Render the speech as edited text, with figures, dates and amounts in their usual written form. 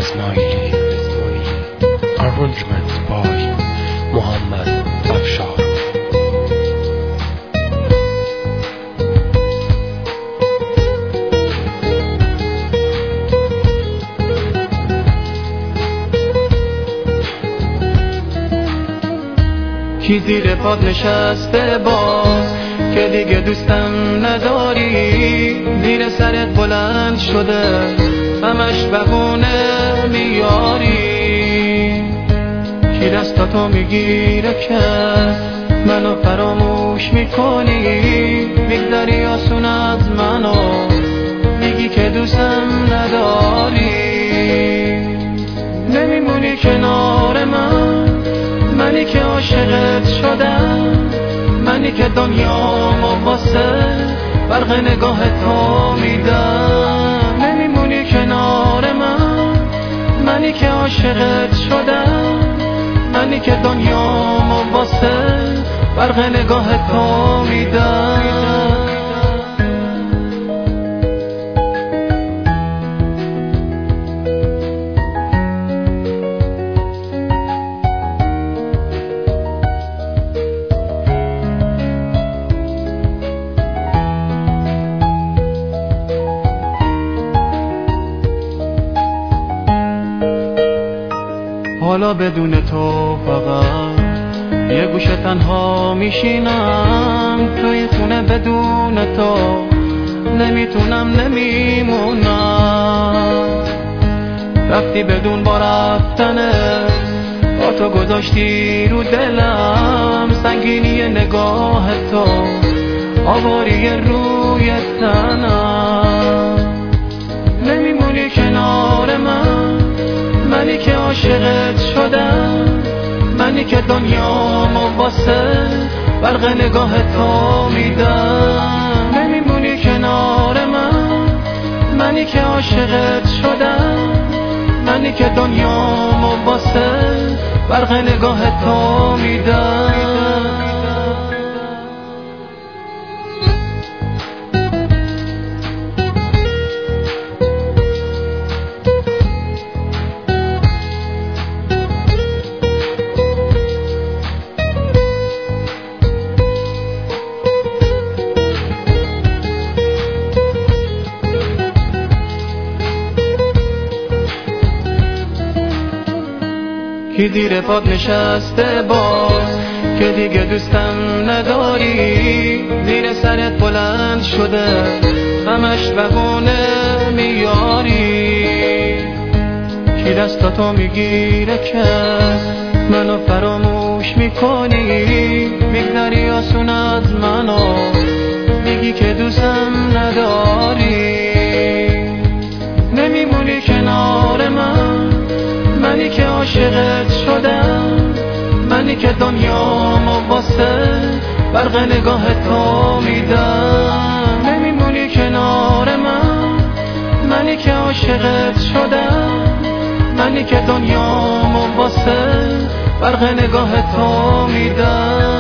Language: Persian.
اسماعیلی. Arrangement by محمد افشار. کی زیر پاد نشسته باز که دیگه دوستم نداری، زیر سرت بلند شده همش بهونه میاری. کی دستاتو میگیره که منو فراموش میکنی، میگذاری آسون از منو، میگی که دوستم نداری. نمیمونی کنار من، منی که عاشقت شدم، منی که دنیامو واسه برق نگاه تو میدم. نمیمونی کنار من، منی که عاشقت شدم، منی که دنیامو واسه برق نگاه تو میدم. حالا بدون تو فقط یه گوشه تنها میشینم، توی خونه بدون تو نمیتونم نمیمونم. رفتی بدون با رفتنه، با تو گذاشتی رو دلم سنگینی نگاه تو، آواری روی تنم. نمیمونی کنار من، منی که عاشقت شدم، منی که دنیامو واسه برق نگاه تو میدم. نمیمونی کنار من، منی که عاشقت شدم، منی که دنیامو واسه برق نگاه تو میدم. کی زیر پاد نشسته باز که دیگه دوستم نداری، زیر سرت بلند شده همش بهونه میاری. کی دستاتو میگیره که منو فراموش میکنی، میگذاری آسون از منو، میگی که دوستم نداری. نمیمونی کنار من، منی که عاشقت شدم، منی که دنیامو واسه برق نگاه تو میدم. نمیمونی کنار من، منی که عاشقت شدم، منی که دنیامو واسه برق نگاه تو میدم.